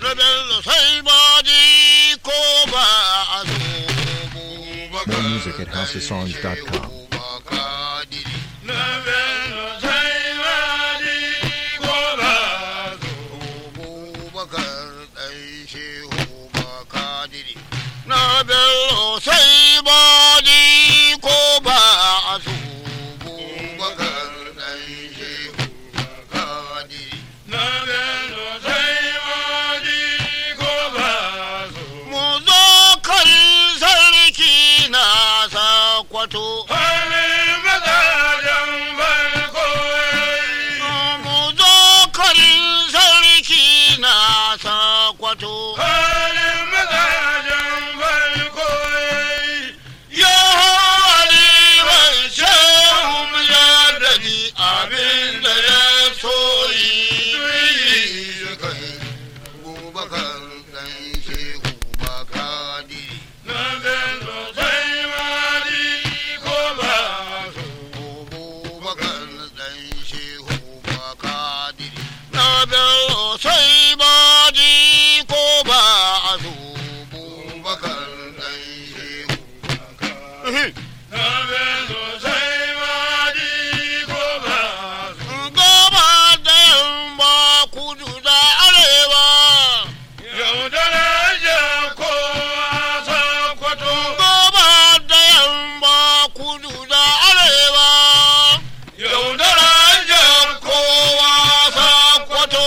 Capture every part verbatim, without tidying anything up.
na bello sai baji ko ba a zo. More music at house of songs dot com. Na bello sai baji ko ba a zo. Kwato halin mazajen farko mu zo karin sarki na sakwato halin mazajen farko ya halibar shehu mu yardadi abin da ya soyi duyi kai bubakar dan shehu bakadi na bello sai baji ko ba a zo bakar dan shehu na bello sai baji ko ba a zo gaba da yamma kudu da arewa yau da raja ko a sakwato gaba da yamma kudu da arewa yau da raja ko a sakwato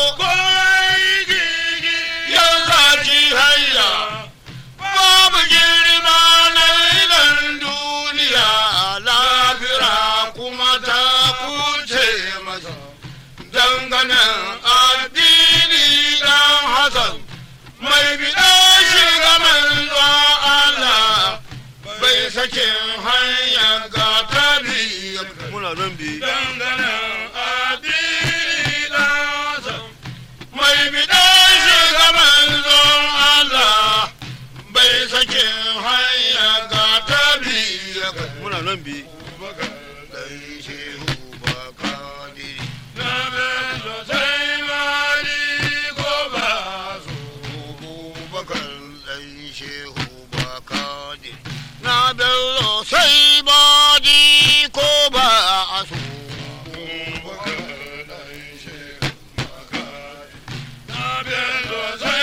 babu girma na idan duniya lafira kuma ta kuce masa danganen addini dan Hassan mai biɗa shiga manzo Allah bai sakin hanyar gata biyu muna nan bi danganen addini dan Hassan mai biɗa shiga manzo Allah bai sakin hanya ga tabi muna nan bi dan shehu bakadi na bello sai mali ko ba su bakar dan shehu bakadi na bello sai badi ko ba su bakar dan shehu bakadi na bello sai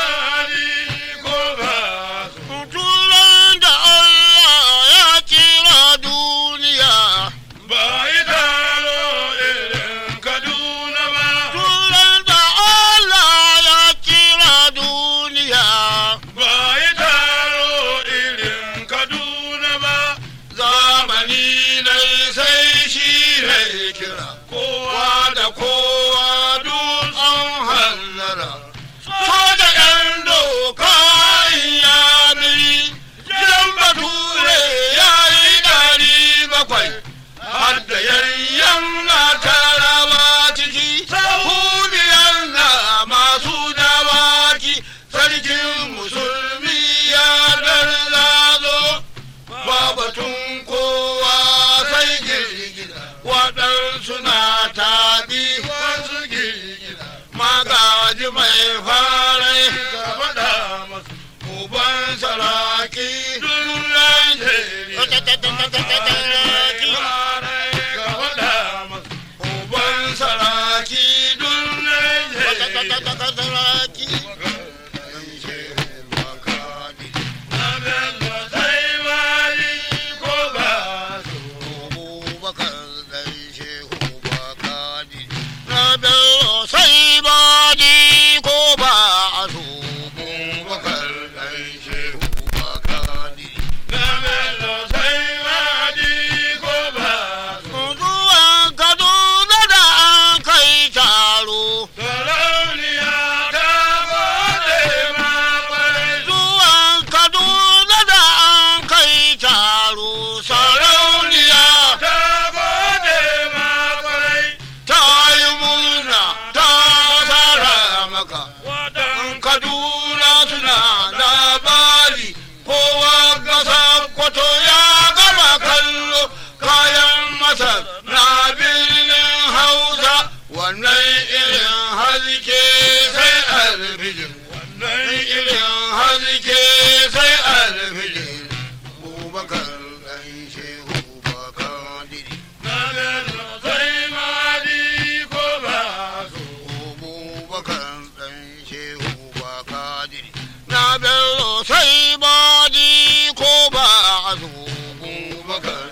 kowa da kowa dutsen hallara soja yan doka ya biri gidan bature ya yi dari bakwai har da yayyan na tarawa ciki sahuniyar na masu dawaki sarkin musulmi ya darzazo babatun kowa sai girgiza waɗansu na taɓi wasu girgiza magaji mai fara ka faɗa masu uban saraki duran jeri ka faɗa masu uban saraki duran jeri sai badi ko ba a zo bakar dan shehu bakadi na bello sai badi ko ba a zo zuwa Kaduna da an kai taro sarauniya ta gode ma kwarai zuwa Kaduna da an kai taro sarauniya ta gode ma kwarai ta yi murna Kaduna suna labari kowa gasa kwato ya gama kallo kayan masar na birnin Hausa wannan irin haske sai albijin na bello sai ba ji ko ba a zo Abubakar.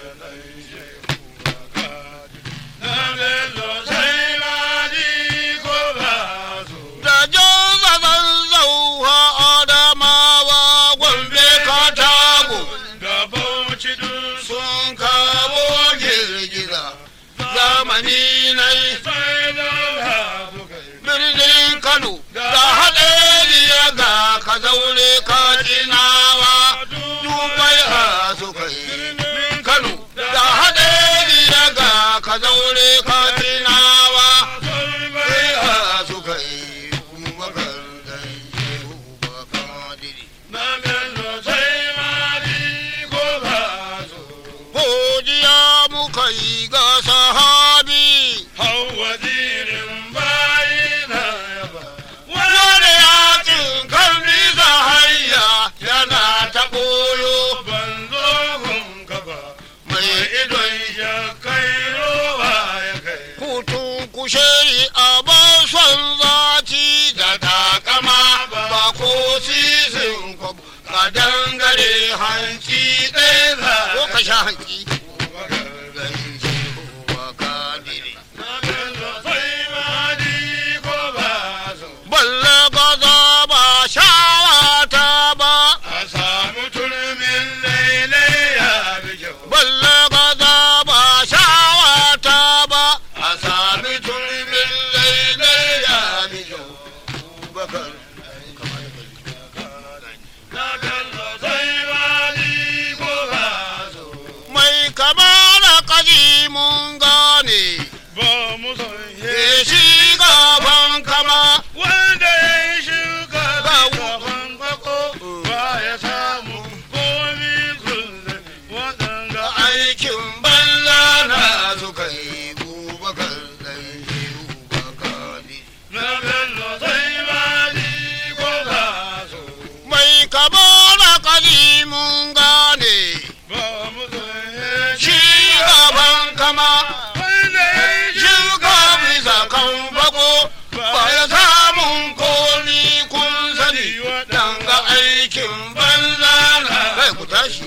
Na bello sai ba ji ko ba zo. Da joza zan zauwa Adamawa Gombe Katago Da Bauchi duk sun kawo girgiza zamani na sai da suka yi. birnin Kano da haɗariya ga ka zaure ka jinawa dubai ha suka yi Kano da haɗariya ga ka zaure ka jinawa dubai ha suka yi Abubakar dan Shehu Bakadiri. Na bello sai ba ji ko ba zo. Godiya muka yi ga sahabi Hau wazirin bayi na yaba. wanda yakin kan bisa hanya yana ta ɓoyo Ban zo gunka ba. mai idon Ya kai rowa ya kai. hutun kusheri a bason zati da takama ba ko sisin kwabo ka dangare hanci ɗaya za ko ka sha hanci dan Shehu Bakadiri. Na bello sai ba ji ko ba zo. Balle gaza ba shawata ba A samu turmin lailai ya bi kyau. balle gaza ba shawata ba a sami turmin lailai ya mi kyau Abubakar. Na bello sai ba ji ko ba zo. Mai kama da kaji mun gane Ba mu son ya ye shi gaban kama wanda ya yi shuka Ga gaban bako ba ya samu komi kullum waɗanda aikin banza na suka yi Abubakar dan Shehu Bakadiri. na bello sai ba ji ko ba so. Mai kama da kaji mun gane Ba mu son ye shi gaban kama wanda ya yi shuka bisa kan bako ba ya samun koli kun sani danga aikin banza na kai ku tashi.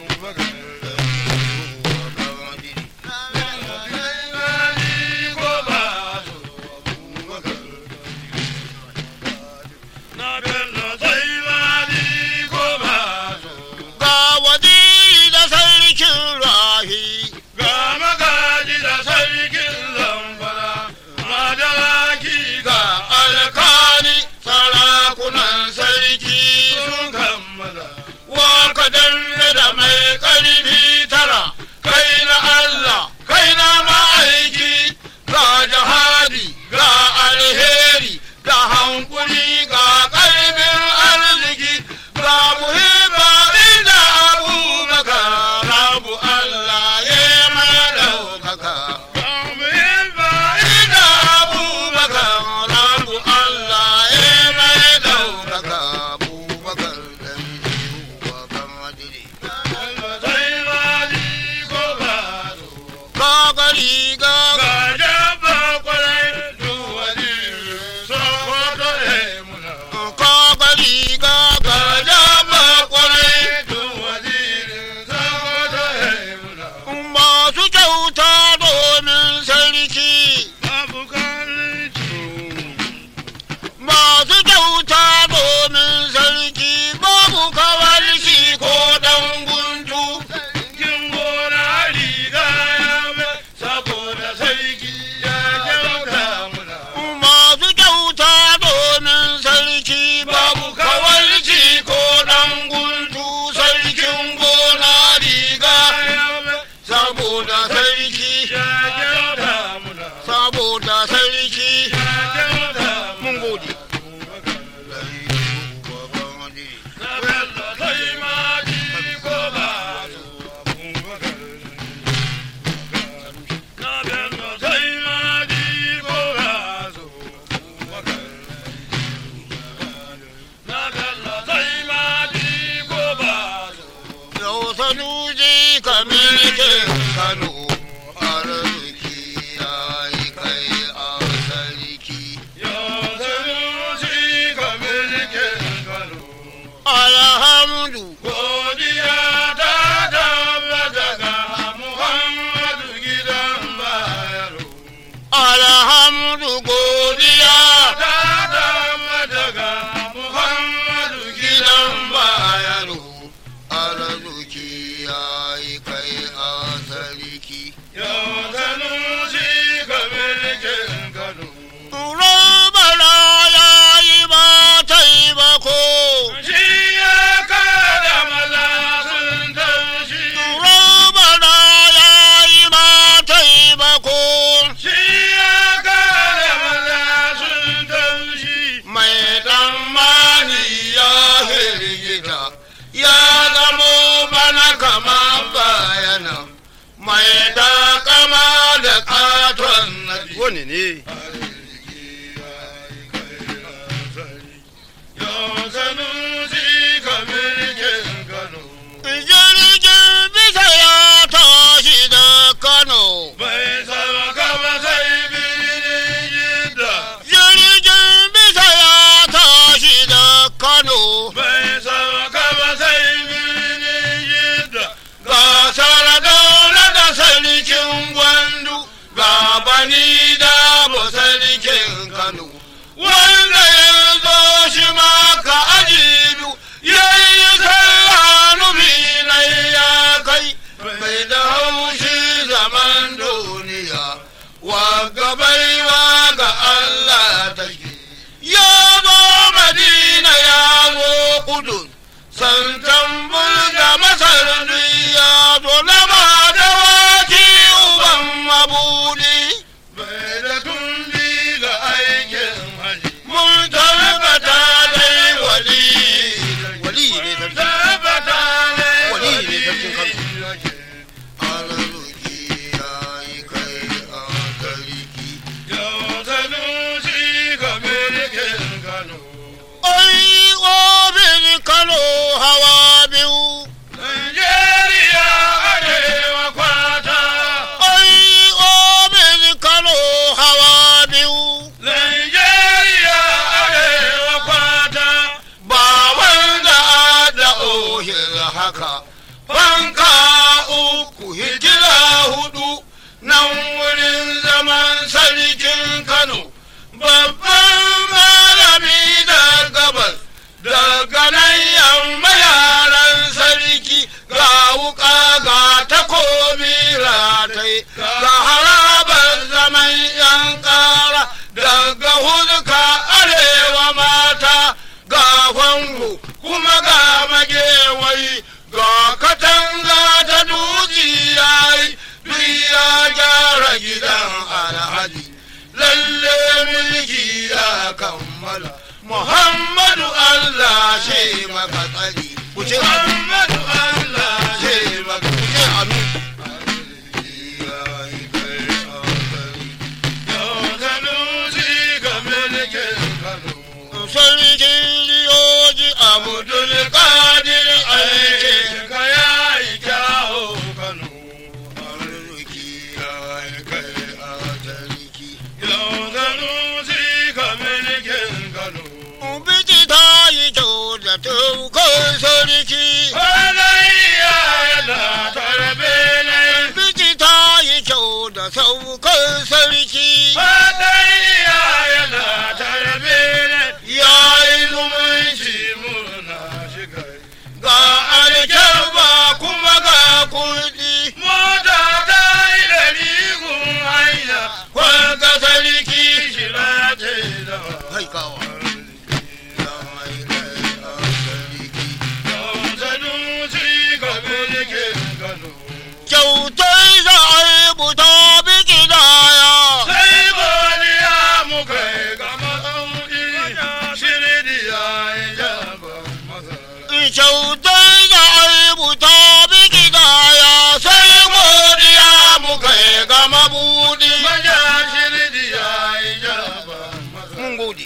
na bello sai ba ji ko ba so. Ga waziri da sarkin rahi Ga magaji da sarkin zamfara, madalaki ga alkali sarakunan sarki sun kammala. wanka danne da mai ƙarfi tara kai na Allah kai na ma'aiki ga jihadi ga alheri ga hankuli ga ƙarfin arziki ga muhimma inda Abubakar rabu Allah ya mai ɗaukaka Ga muhimma inda Abubakar rabu Allah ya mai ɗaukaka Abubakar dan Shehu Bakadiri. inda sai ba ji ko ba so. Ka gari ga Ga dabba kwarai duk wani sokoto ya mu mai takama da katon nadi. Wani ne? Jirgin bisa ya tashi da Kano. Bai sama kama sai birnin Jidda. Jirgin bisa ya tashi da Kano. Bai sama kama sai birnin Jidda. Ga Sardauna da sarkin Gwandu, ga Bani Dabo sarkin Kano. Wanda ya zo shi maka ajibu, ya yi sallah nufi na ya kai, bai da haushi zaman duniya, wa gabaiwa ga Allah take. Ya zo Madina ya zo Kudus, santan bulga masar ya zo lama da waki uban mabudi. Bai da tumbi ga aikin haji. Mun tabbata dai wali wali ne sarki Tabbata ne wali ne sarkin Kano. yake. Alaluki ya yi kai a tariki. Yau Sanusi ga mulkin Kano. Ai obin Kano hawa biyu. Najeriya arewa kwata. Ai obin Kano hawa biyu. Najeriya arewa kwata. Ba wanda da ohir haka. Fanka uku hijira hudu nan wurin zaman sarkin Kano. Babban malami da gabas daga nan yamma yaran sarki ga wuka ga takobi ratai ga harabar zaman yan kara daga huduka arewa mata ga fango kuma ga magewai ga katanga ta dutse yayi duk ya gyara gidan alhaji lalle mulki ya kammala Muhammadu Allah shi maka tsari ku ce Muhammadu Allah shi maka ku ce amin. Sarkin Liyoji Abdul Qadir aikin ka yayi kyawo Kano. arziki ya kai a tariki. Yau Sanusi ga mulkin Kano. Biki ta yi kyau da tukun sarki. Halayya yana tarbe ne. Biki ta yi kyau da saukan sarki. Halayya yana tarbe ne. Ya yi zumunci Shi murna shiga. ga alkyabba kuma ga kuɗi. Mota ta yi da rigun hanya. Kwanka sarki Shira ce da haikawa. Ya mai kai a sarki. Yau Sanusi ga mulkin Kano. Kyautai za a yi buta biki daya. Sai godiya mu kai ga masaudi. Shirdiya ya jaba masara. Kyautai za a yi buta biki daya. Sai godiya mu kai ga mabuɗi. Maja shirdiya ya jaba masara. Mun gode.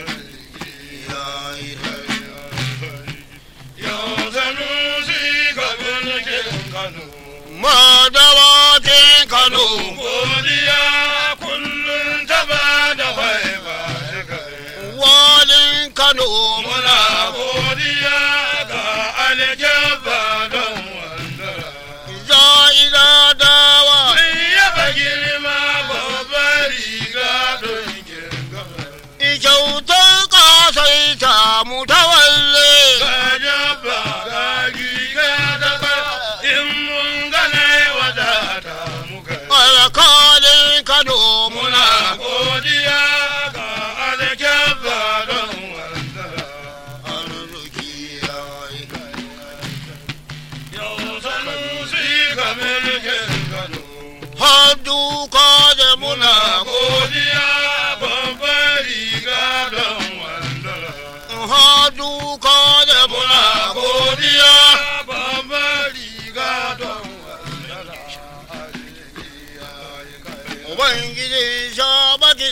Yau Sanusi ga mulkin Kano. Madawakin Kano. Godiya kullum ta ba da haifa shigar. Walin Kano. Muna godiya ga alkyabba don wandara. Za'ida dawa. Mun yaba girma babbar riga don girgama. Kyautar kasaita mu tawalle. Ga jabba ga riga da ba in mun gane wadata muka. Alkalin Kano. Muna godiya ga alkyabba don wandara. Arziki ya yi kai. Yau Sanusi ga mulkin Kano. Har duka da muna Muna godiya babbar riga don wandara. har duka da muna Muna godiya babbar riga don wandara.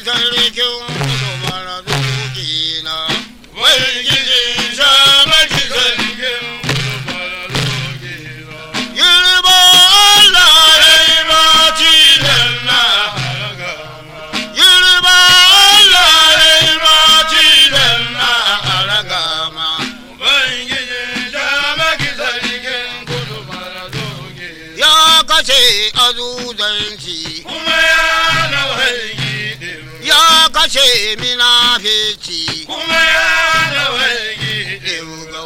sarkin kudu mara duki na. Ubangijin shamaki sarkin kudu mara duki na. Girma Allah ya yi maci na haragama. Girma Allah ya yi maci na haragama. Ubangijin shamaki sarkin kudu mara duki na. Ya kashe azuzanci. Kuma ya nawayi din. Ya kashe minafici. Kuma ya nawayi din.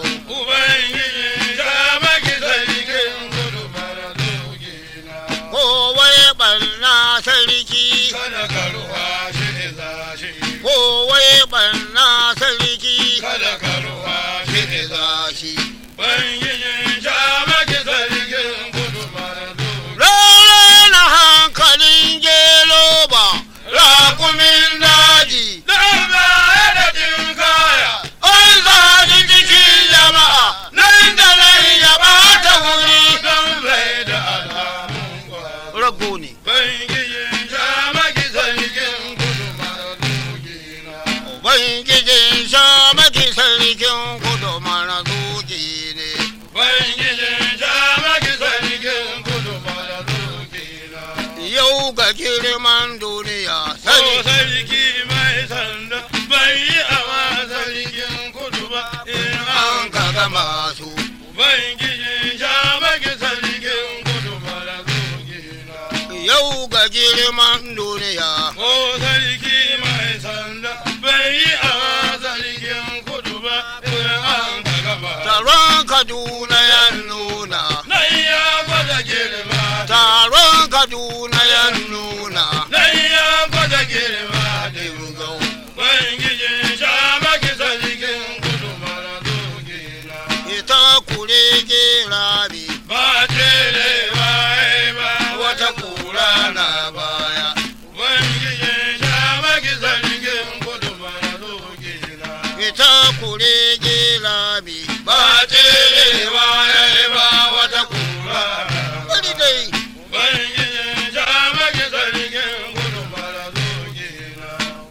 Ubangijin shamaki sarkin kudu mara duki na. Kowai barna sarki. Kada ka ruwa shi zashi. Kowai barna sarki. Kada ka ruwa shi Zashi. Ubangijin shamaki sarkin kudu mara duki. Rana hankalin geloba. Rakumin daji. Dabba da jin kaya. An zaji cikin jama'a. Nan da nan ya ɓata wuri. Don bai da alamun kwazo. Rago ne. Ubangijin shamaki sarkin kudu mara duki na. Ubangijin shamaki sarkin kudu mara duki ne. Ubangijin shamaki sarkin kudu mara duki na. Yau ga girman duniya Ko sarki. sarki mai sanda bai yi awa sarkin kudu ba in An an ka gama su. Ubangijin shamaki sarkin kudu mara duki na. Yau ga girman duniya. Ko sarki mai sanda bai yi awa sarkin kudu ba in an ka gaba. Taron Kaduna ya nuna. Nan ya gwada girma. Taron Kaduna ya nuna. Nan ya gwada girma. Dimgau. Ubangijin shamaki sarkin kudu mara duki na. Ita kurege rabi. Ba tere ba ba Wata kura na baya. Ubangijin shamaki sarkin kudu mara duki na. Ita kurege rabi. Ba tere ba ba wata kura. Bari dai. Ubangijin shamaki sarkin kudu mara duki na.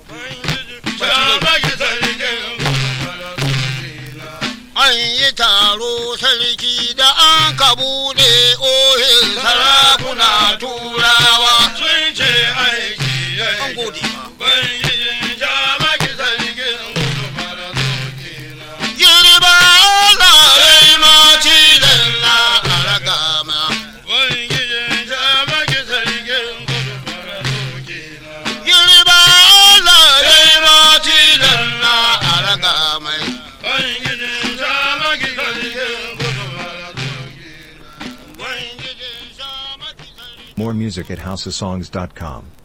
Shamaki sarkin kudu mara duki na. An yi taro sarki da an ka buɗe ohin sarakuna turawa. Sun ce aiki ya An yi. gode ma. Ubangijin shamaki sarkin kudu mara duki na. Girba Allah ya yi maci na haragama. Ubangijin shamaki sarkin kudu mara duki na. Girba Allah ya yi maci na haragama. Ubangijin shamaki sarkin kudu mara duki na. Ubangijin shamaki sarki. More music at housesongs dot com.